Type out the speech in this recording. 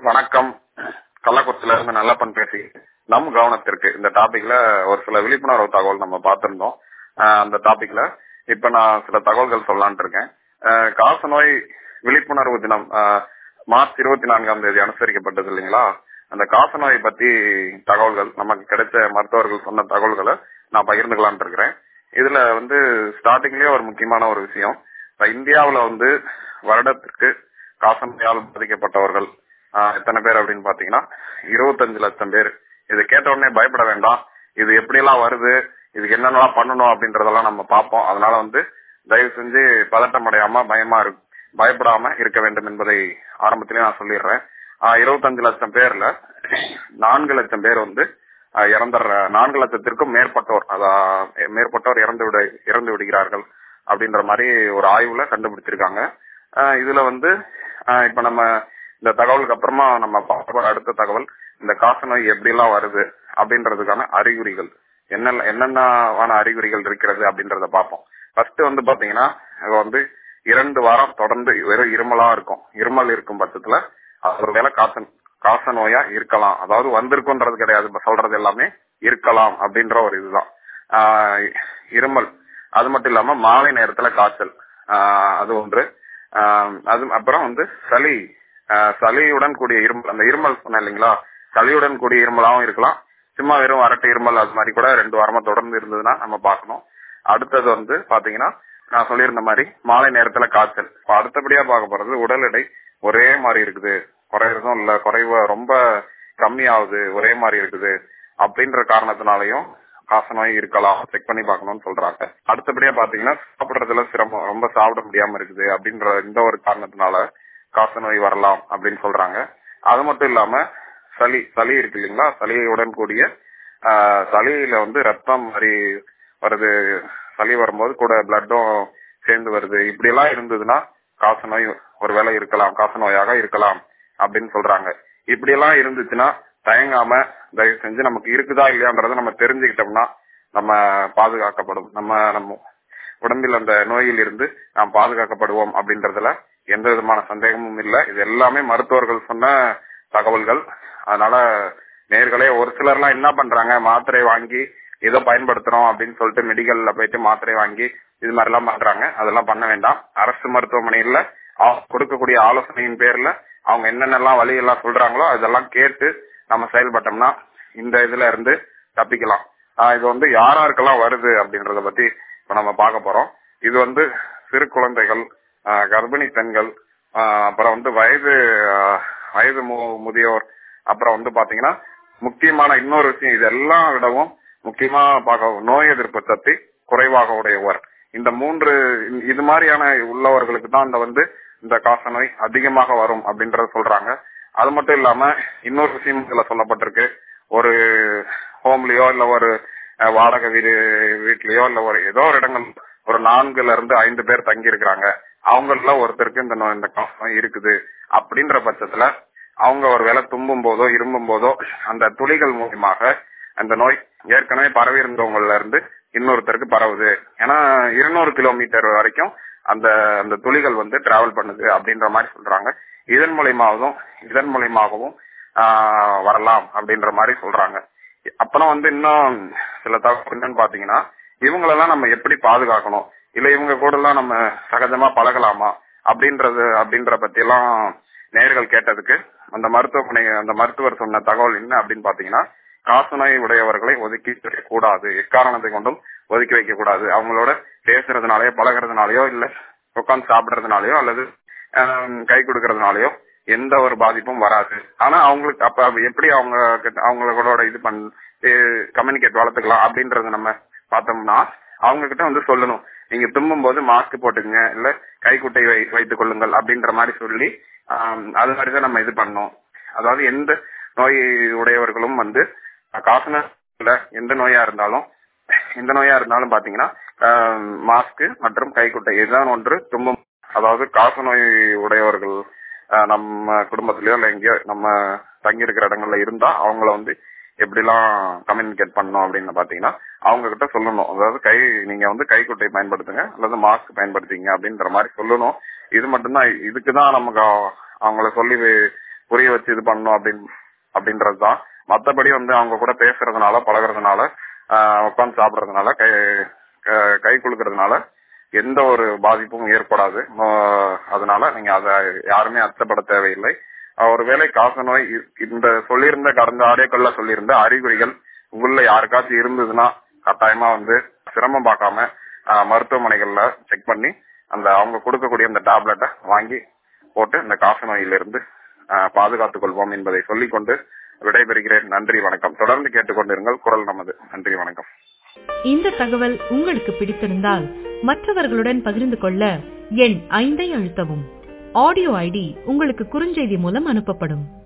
வணக்கம். கள்ளக்குறிச்சியில இருந்து நல்லப்பன் பேசி நம் கவனத்திற்கு இந்த டாபிக்ல ஒரு சில விழிப்புணர்வு தகவல் நம்ம பார்த்திருந்தோம். அந்த டாபிக்ல இப்ப நான் சில தகவல்கள் சொல்லலான் இருக்கேன். காசநோய் விழிப்புணர்வு தினம் மார்ச் 24 அனுசரிக்கப்பட்டது இல்லைங்களா? அந்த காசநோய் பத்தி தகவல்கள் நமக்கு கிடைச்ச மருத்துவர்கள் சொன்ன தகவல்களை நான் பகிர்ந்துக்கலான் இருக்கிறேன். இதுல ஸ்டார்டிங்லயே ஒரு முக்கியமான ஒரு விஷயம், இந்தியாவுல வருடத்திற்கு காசநோயால் பாதிக்கப்பட்டவர்கள் எத்தனை பேர் அப்படின்னு பாத்தீங்கன்னா 25 லட்சம் பேர். இது கேட்ட உடனே பயப்பட வேண்டாம். இது எப்படி எல்லாம் வருது, இதுக்கு என்னென்னலாம் பண்ணணும் அப்படின்றதெல்லாம் நம்ம பார்ப்போம். அதனால தயவு செஞ்சு பதட்டம் அடையாம பயப்படாம இருக்க வேண்டும் என்பதை ஆரம்பத்திலே நான் சொல்லிடுறேன். 25 லட்சம் பேர்ல 4 லட்சம் பேர் இறந்துடுற 4 லட்சத்திற்கும் மேற்பட்டோர் இறந்து விடுகிறார்கள் அப்படின்ற மாதிரி ஒரு ஆய்வுல கண்டுபிடிச்சிருக்காங்க. இதுல இப்ப நம்ம இந்த தகவலுக்கு அப்புறமா நம்ம பார்க்க அடுத்த தகவல், இந்த காசநோய் எப்படி எல்லாம் வருது அப்படின்றதுக்கான அறிகுறிகள் என்னென்ன அறிகுறிகள் இருக்கிறது அப்படின்றத பார்ப்போம். ஃபர்ஸ்ட் பாத்தீங்கன்னா 2 வாரம் தொடர்ந்து வெறும் இருமலா இருக்கும். இருமல் இருக்கும் பட்சத்துல ஒருவேளை காசநோயா இருக்கலாம். அதாவது வந்திருக்குன்றது கிடையாது, சொல்றது எல்லாமே இருக்கலாம் அப்படின்ற ஒரு இதுதான். இருமல், அது மட்டும் இல்லாம மாலை நேரத்துல காய்ச்சல், அது ஒன்று. அது அப்புறம் சளியுடன் கூடிய இருமல். அந்த இருமல் சொன்ன இல்லைங்களா, சளியுடன் கூடிய இருமலாவும் இருக்கலாம், சும்மா வெறும் வறட்டு இருமல் அது மாதிரி கூட 2 வாரமா தொடர்ந்து இருந்ததுன்னா நம்ம பார்க்கணும். அடுத்தது பாத்தீங்கன்னா நான் சொல்லியிருந்த மாதிரி மாலை நேரத்துல காய்ச்சல். அடுத்தபடியா பார்க்க போறது உடல் எடை ஒரே மாதிரி இருக்குது, குறையறதும் இல்ல, குறைவா ரொம்ப கம்மியாகுது, ஒரே மாதிரி இருக்குது அப்படின்ற காரணத்தினாலையும் காசநோய் இருக்கலாம், செக் பண்ணி பார்க்கணும்னு சொல்றாங்க. அடுத்தபடியா பாத்தீங்கன்னா சாப்பிடுறதுல சிரமம், ரொம்ப சாப்பிட முடியாம இருக்குது அப்படின்ற இந்த ஒரு காரணத்தினால காசநோய் வரலாம் அப்படின்னு சொல்றாங்க. அது மட்டும் இல்லாம சளி இருக்கு இல்லைங்களா, சளியுடன் கூடிய சளியில ரத்தம் மாதிரி வருது, சளி வரும்போது கூட பிளட்டும் சேர்ந்து வருது, இப்படி எல்லாம் இருந்ததுன்னா காசநோய் ஒருவேளை இருக்கலாம், காசநோயாக இருக்கலாம் அப்படின்னு சொல்றாங்க. இப்படி எல்லாம் இருந்துச்சுன்னா தயங்காம தயவு செஞ்சு நமக்கு இருக்குதா இல்லையான்றத நம்ம தெரிஞ்சுக்கிட்டோம்னா நம்ம பாதுகாக்கப்படும், நம்ம உடம்பில் அந்த நோயில் இருந்து நாம் பாதுகாக்கப்படுவோம் அப்படின்றதுல எந்த விதமான சந்தேகமும் இல்லை. இது எல்லாமே மருத்துவர்கள் சொன்ன தகவல்கள். அதனால நேர்களே, ஒரு சிலர்லாம் என்ன பண்றாங்க, மாத்திரை வாங்கி ஏதோ பயன்படுத்துறோம் அப்படின்னு சொல்லிட்டு மெடிக்கல்ல போயிட்டு மாத்திரை வாங்கி இது மாதிரி எல்லாம் பண்றாங்க. அதெல்லாம் பண்ண வேண்டாம். அரசு மருத்துவமனையில கொடுக்கக்கூடிய ஆலோசனையின் பேர்ல அவங்க என்னென்னலாம் வழி எல்லாம் சொல்றாங்களோ அதெல்லாம் கேட்டு நம்ம செயல்பட்டோம்னா இந்த இதுல இருந்து தப்பிக்கலாம். இது யாராருக்கெல்லாம் வருது அப்படின்றத பத்தி இப்ப நம்ம பார்க்க போறோம். இது சிறு குழந்தைகள், கர்ப்பிணி பெண்கள், அப்புறம் வயது முதியோர், அப்புறம் பாத்தீங்கன்னா முக்கியமான இன்னொரு விஷயம், இதெல்லாம் விடவும் முக்கியமா பார்க்க நோய் எதிர்ப்பு சக்தி குறைவாக உடையவர். இந்த 3 இது மாதிரியான உள்ளவர்களுக்கு தான் இந்த காசநோய் அதிகமாக வரும் அப்படின்றத சொல்றாங்க. அது மட்டும் இல்லாம இன்னொரு விஷயம் இதுல சொல்லப்பட்டிருக்கு, ஒரு ஹோம்லயோ இல்ல ஒரு வாடகை வீட்லயோ இல்ல ஏதோ ஒரு இடங்கள் ஒரு 4 இருந்து 5 பேர் தங்கி இருக்கிறாங்க, அவங்கள ஒருத்தருக்கு இந்த காசநோய் இருக்குது அப்படின்ற பட்சத்துல அவங்க ஒரு வேளை தும்பும் போதோ இரும்பும் போதோ அந்த துளிகள் மூலமாக அந்த நோய் ஏற்கனவே பரவி இருந்தவங்கல இருந்து இன்னொருத்தருக்கு பரவுது. ஏன்னா 200 கிலோமீட்டர் வரைக்கும் அந்த துளிகள் டிராவல் பண்ணுது அப்படின்ற மாதிரி சொல்றாங்க. இதன் மூலமாகவும் வரலாம் அப்படின்ற மாதிரி சொல்றாங்க. அப்புறம் இன்னும் சில தகவல் என்னன்னு பாத்தீங்கன்னா, இவங்களெல்லாம் நம்ம எப்படி பாதுகாக்கணும், இல்ல இவங்க கூட எல்லாம் நம்ம சகஜமா பழகலாமா அப்படின்ற பத்தி எல்லாம் நேயர்கள் கேட்டதுக்கு அந்த மருத்துவர் சொன்ன தகவல் என்ன அப்படின்னு பாத்தீங்கன்னா, காசநோய் உடையவர்களை ஒதுக்கி வைக்க கூடாது, எக்காரணத்தை கொண்டும் ஒதுக்கி வைக்க கூடாது. அவங்களோட பேசுறதுனாலயோ பழகிறதுனாலயோ இல்ல உட்காந்து சாப்பிடுறதுனாலயோ அல்லது கை கொடுக்கறதுனாலயோ எந்த ஒரு பாதிப்பும் வராது. ஆனா அவங்களுக்கு அப்ப எப்படி அவங்களோட இது கம்யூனிகேட் வளர்த்துக்கலாம் அப்படின்றத நம்ம பார்த்தோம்னா, அவங்க கிட்ட சொல்லணும், நீங்க தும்பும் போது மாஸ்க் போட்டுங்க, இல்ல கைக்குட்டை வைத்துக் கொள்ளுங்கள் அப்படின்ற மாதிரி சொல்லி அது மாதிரிதான் நம்ம இது பண்ணோம். அதாவது எந்த நோய் உடையவர்களும் காசநோய் எந்த நோயா இருந்தாலும் பாத்தீங்கன்னா மாஸ்க் மற்றும் கைக்குட்டை இதுதான் ஒன்று. தும்பும், அதாவது காசநோய் உடையவர்கள் நம்ம குடும்பத்திலயோ இல்ல எங்கேயோ நம்ம தங்கி இருக்கிற இடங்கள்ல இருந்தா அவங்கள எப்படிலாம் கம்யூனிகேட் பண்ணணும் அப்படின்னு பாத்தீங்கன்னா அவங்க கிட்ட சொல்லணும். அதாவது நீங்க கைக்குட்டை பயன்படுத்துங்க அல்லது மாஸ்க் பயன்படுத்திங்க அப்படின்ற மாதிரி சொல்லணும். இது மட்டும்தான், இதுக்குதான் நமக்கு அவங்கள சொல்லி புரிய வச்சு இது பண்ணணும் அப்படின்றதுதான். மத்தபடி அவங்க கூட பேசுறதுனால பழகுறதுனால உட்காந்து சாப்பிடுறதுனால கை குலுக்கிறதுனால எந்த ஒரு பாதிப்பும் ஏற்படாது. அதனால நீங்க அதை யாருமே அச்சப்பட தேவையில்லை. ஒருவேளை காசநோய் இந்த சொல்லியிருந்த கடந்த ஆடியோக்கள்ல சொல்லியிருந்த அறிகுறிகள் உள்ள யாருக்காச்சும் இருந்ததுன்னா கட்டாயமா சிரமம் பார்க்காம மருத்துவமனைகள்ல செக் பண்ணி அவங்க கொடுக்கக்கூடிய அந்த டேப்லெட்டை வாங்கி போட்டு இந்த காசநோயிலிருந்து பாதுகாத்துக் கொள்வோம் என்பதை சொல்லிக்கொண்டு விடைபெறுகிறேன். நன்றி, வணக்கம். தொடர்ந்து கேட்டுக்கொண்டிருங்கள் குரல் நமது. நன்றி, வணக்கம். இந்த தகவல் உங்களுக்கு பிடித்திருந்தால் மற்றவர்களுடன் பகிர்ந்து கொள்ள எண் 5 அழுத்தவும். ஆடியோ ஐடி உங்களுக்கு குறுஞ்செய்தி மூலம் அனுப்பப்படும்.